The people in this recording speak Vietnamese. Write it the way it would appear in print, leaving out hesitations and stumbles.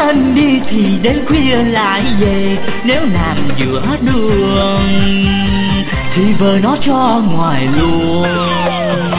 quên đi thì đến khuya lại về. Nếu nàng giữa đường thì vợ nó cho ngoài luôn.